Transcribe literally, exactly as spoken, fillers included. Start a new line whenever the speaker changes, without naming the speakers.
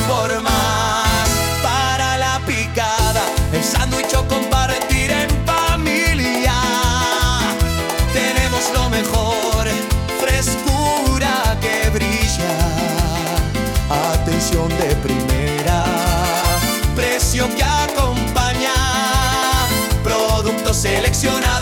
por más. Para la picada, el sándwich o compartir en familia. Tenemos lo mejor, frescura que brilla, atención de primera, precio que acompaña, productos seleccionados